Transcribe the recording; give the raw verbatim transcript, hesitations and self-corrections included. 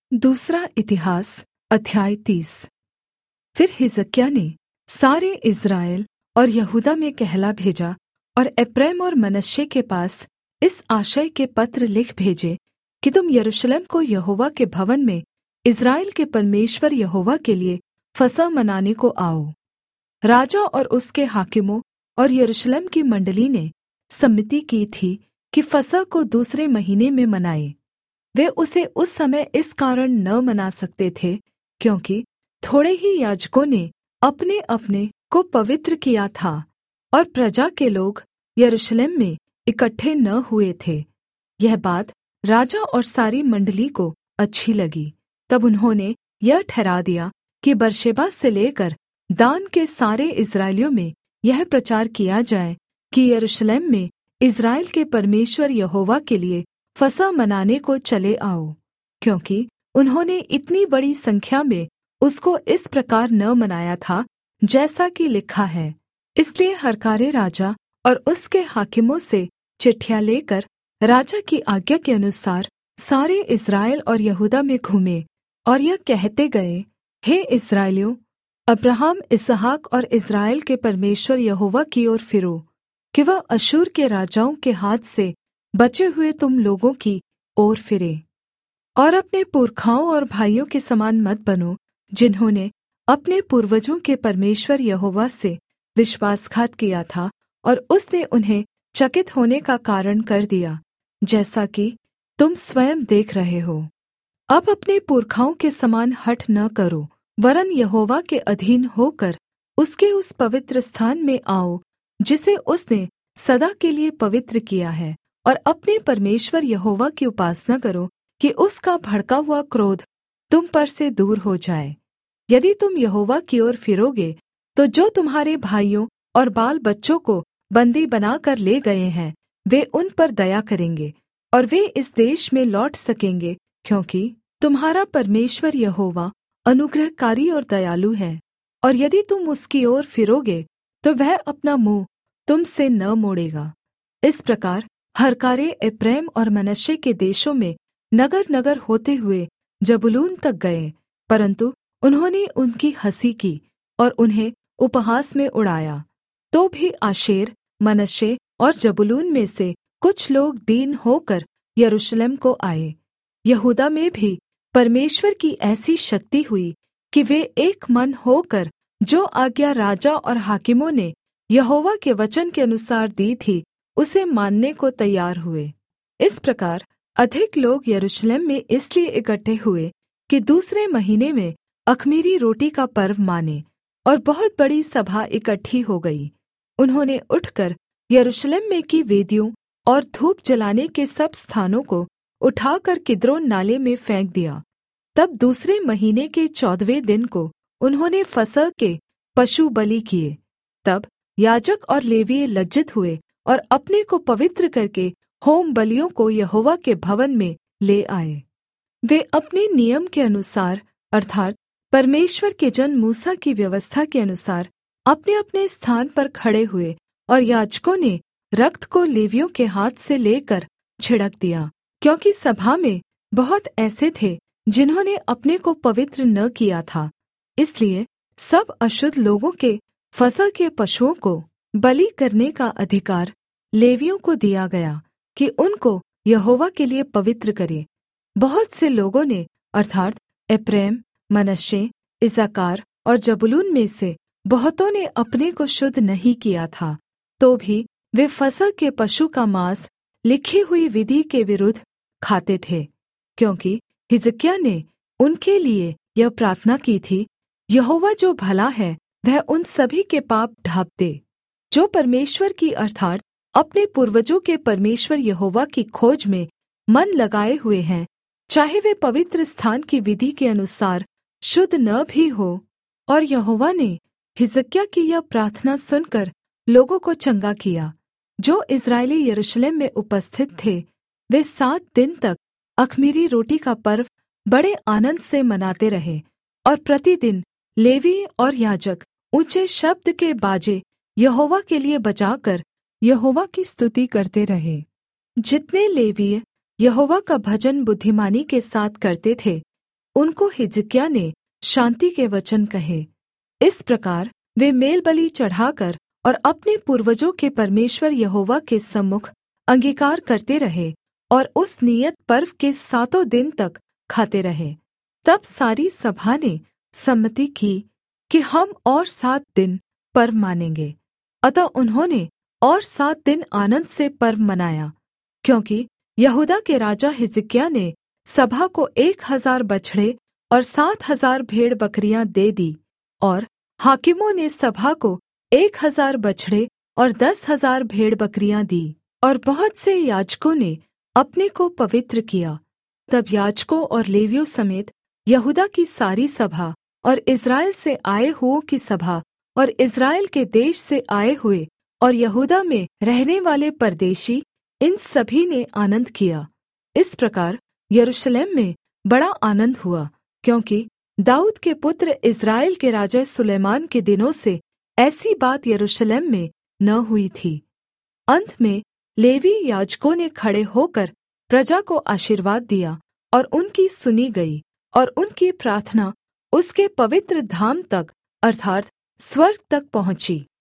दूसरा इतिहास अध्याय तीस। फिर हिजकिय्याह ने सारे इस्राएल और यहूदा में कहला भेजा और एप्रैम और मनश्शे के पास इस आशय के पत्र लिख भेजे कि तुम यरूशलेम को यहोवा के भवन में इस्राएल के परमेश्वर यहोवा के लिये फसह मनाने को आओ। राजा और उसके हाकिमों और यरूशलेम की मण्डली ने सम्मति की थी कि फसह को दूसरे महीने में मनाएँ। वे उसे उस समय इस कारण न मना सकते थे क्योंकि थोड़े ही याजकों ने अपने अपने को पवित्र किया था और प्रजा के लोग यरूशलेम में इकट्ठे न हुए थे। यह बात राजा और सारी मण्डली को अच्छी लगी। तब उन्होंने यह ठहरा दिया कि बर्शेबा से लेकर दान के सारे इस्राएलियों में यह प्रचार किया जाए कि यरूशलेम में इस्राएल के परमेश्वर यहोवा के लिये फसह मनाने को चले आओ, क्योंकि उन्होंने इतनी बड़ी संख्या में उसको इस प्रकार न मनाया था जैसा कि लिखा है। इसलिए हरकारे राजा और उसके हाकिमों से चिट्ठियाँ लेकर राजा की आज्ञा के अनुसार सारे इस्राएल और यहूदा में घूमे और यह कहते गए, हे इस्राएलियों, अब्राहम, इसहाक और इस्राएल के परमेश्वर यहोवा की ओर फिरो कि वह अश्शूर के राजाओं के हाथ से बचे हुए तुम लोगों की ओर फिरे। और अपने पुरखाओं और भाइयों के समान मत बनो, जिन्होंने अपने पूर्वजों के परमेश्वर यहोवा से विश्वासघात किया था और उसने उन्हें चकित होने का कारण कर दिया, जैसा कि तुम स्वयं देख रहे हो। अब अपने पुरखाओं के समान हठ न करो, वरन् यहोवा के अधीन होकर उसके उस पवित्र स्थान में आओ जिसे उसने सदा के लिये पवित्र किया है, और अपने परमेश्वर यहोवा की उपासना करो कि उसका भड़का हुआ क्रोध तुम पर से दूर हो जाए। यदि तुम यहोवा की ओर फिरोगे तो जो तुम्हारे भाइयों और बाल बच्चों को बन्दी बनाकर ले गए हैं, वे उन पर दया करेंगे और वे इस देश में लौट सकेंगे, क्योंकि तुम्हारा परमेश्वर यहोवा अनुग्रहकारी और दयालु है। और यदि तुम उसकी ओर फिरोगे तो वह अपना मुँह तुम से न मोड़ेगा। इस प्रकार हरकारे एप्रैम और मनश्शे के देशों में नगर नगर होते हुए जबूलून तक गए, परन्तु उन्होंने उनकी हँसी की और उन्हें उपहास में उड़ाया। तो भी आशेर, मनश्शे और जबूलून में से कुछ लोग दीन होकर यरूशलेम को आए। यहूदा में भी परमेश्वर की ऐसी शक्ति हुई कि वे एक मन होकर जो आज्ञा राजा और हाकिमों ने यहोवा के वचन के अनुसार दी थी उसे मानने को तैयार हुए। इस प्रकार अधिक लोग यरूशलेम में इसलिए इकट्ठे हुए कि दूसरे महीने में अख़मीरी रोटी का पर्व माने, और बहुत बड़ी सभा इकट्ठी हो गई। उन्होंने उठकर यरूशलेम में की वेदियों और धूप जलाने के सब स्थानों को उठाकर किद्रोन नाले में फेंक दिया। तब दूसरे महीने के चौदहवें दिन को उन्होंने फसह के पशु बलि किए। तब याजक और लेवीय लज्जित हुए और अपने को पवित्र करके होम बलियों को यहोवा के भवन में ले आए। वे अपने नियम के अनुसार, अर्थात् परमेश्वर के जन मूसा की व्यवस्था के अनुसार, अपने-अपने स्थान पर खड़े हुए, और याजकों ने रक्त को लेवियों के हाथ से लेकर छिड़क दिया, क्योंकि सभा में बहुत ऐसे थे जिन्होंने अपने को पवित्र न किया था। इसलिए सब अशुद्ध लोगों के फसह के पशुओं को बलि करने का अधिकार लेवियों को दिया गया कि उनको यहोवा के लिये पवित्र करें। बहुत से लोगों ने, अर्थात् एप्रैम, मनश्शे, इस्साकार और जबूलून में से बहुतों ने अपने को शुद्ध नहीं किया था, तो भी वे फसह के पशु का माँस लिखी हुई विधि के विरुद्ध खाते थे, क्योंकि हिजकिय्याह ने उनके लिये यह प्रार्थना की थी, यहोवा जो भला है वह उन सभी के पाप ढाँप दे, जो परमेश्वर की अर्थात् अपने पूर्वजों के परमेश्वर यहोवा की खोज में मन लगाए हुए हैं, चाहे वे पवित्र स्थान की विधि के अनुसार शुद्ध न भी हो। और यहोवा ने हिजकिय्याह की यह प्रार्थना सुनकर लोगों को चंगा किया। जो इस्राएली यरूशलेम में उपस्थित थे, वे सात दिन तक अख़मीरी रोटी का पर्व बड़े आनन्द से मनाते रहे, और प्रतिदिन लेवी और याजक ऊँचे शब्द के बाजे यहोवा के लिये बजाकर यहोवा की स्तुति करते रहे। जितने लेवीय यहोवा का भजन बुद्धिमानी के साथ करते थे, उनको हिजकिय्याह ने शान्ति के वचन कहे। इस प्रकार वे मेलबलि चढ़ाकर और अपने पूर्वजों के परमेश्वर यहोवा के सम्मुख अंगीकार करते रहे और उस नियत पर्व के सातों दिन तक खाते रहे। तब सारी सभा ने सम्मति की कि हम और सात दिन पर्व मानेंगे। अतः उन्होंने और सात दिन आनन्द से पर्व मनाया, क्योंकि यहूदा के राजा हिजकिय्याह ने सभा को एक हजार बछड़े और सात हजार भेड़ बकरियां दे दी, और हाकिमों ने सभा को एक हजार बछड़े और दस हजार भेड़ बकरियां दी, और बहुत से याजकों ने अपने को पवित्र किया। तब याजकों और लेवियों समेत यहूदा की सारी सभा और इस्राएल से आए हुओं की सभा और इस्राएल के देश से आए हुए और यहूदा में रहने वाले परदेशी, इन सभी ने आनन्द किया। इस प्रकार यरूशलेम में बड़ा आनन्द हुआ, क्योंकि दाऊद के पुत्र इस्राएल के राजा सुलैमान के दिनों से ऐसी बात यरूशलेम में न हुई थी। अन्त में लेवी याजकों ने खड़े होकर प्रजा को आशीर्वाद दिया, और उनकी सुनी गई, और उनकी प्रार्थना उसके पवित्र धाम तक अर्थात् स्वर्ग तक पहुँची।